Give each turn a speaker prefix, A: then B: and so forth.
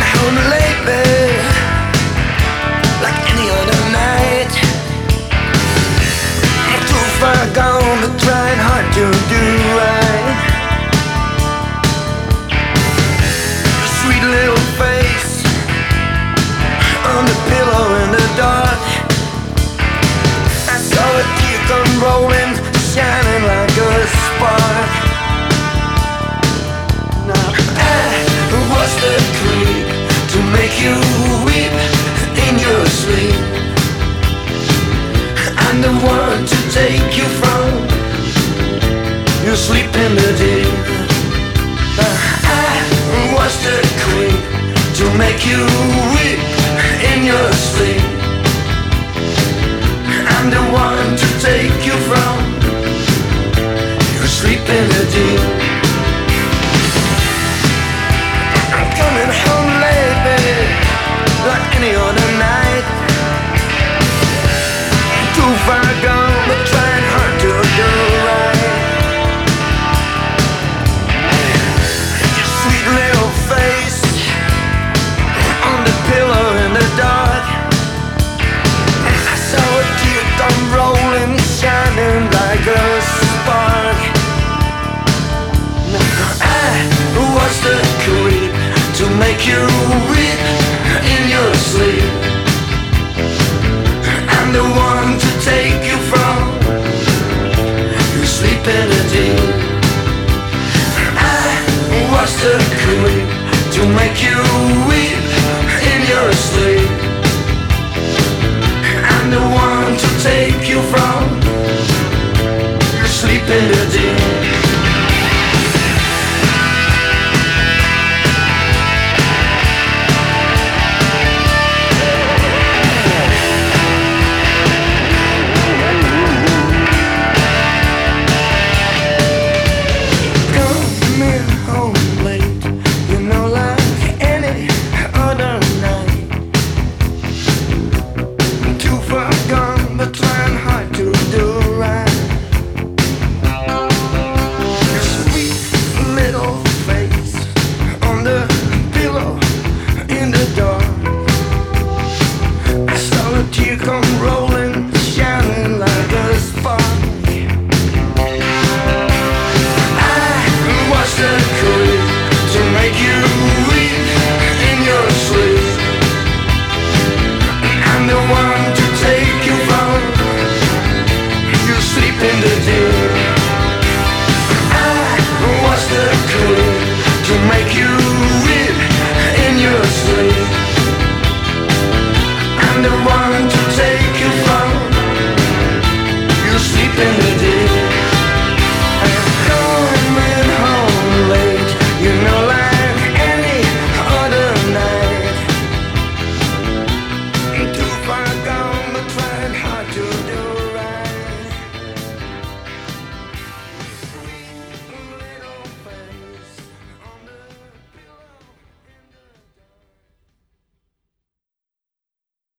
A: home late, babe, like any other night. I'm too far gone, but trying hard to do right. A sweet little face on the pillow in the dark. I saw a tear come rolling, shining like a spark. Now I was the creep to make you weep in your sleep. I'm the one to take you from your sleep in the deep. I was the creep to make you weep in your sleep. I'm the one to take you from your sleep in the deep. I'm coming home late, baby, like any other night. Too far gone, but trying hard to do right. Your sweet little face on the pillow in the dark. I saw a tear come rolling, shining like a spark. Now I was the creep to make you weep in your sleep. I'm the one to take you from your sleep in the deep. I was the creep to make you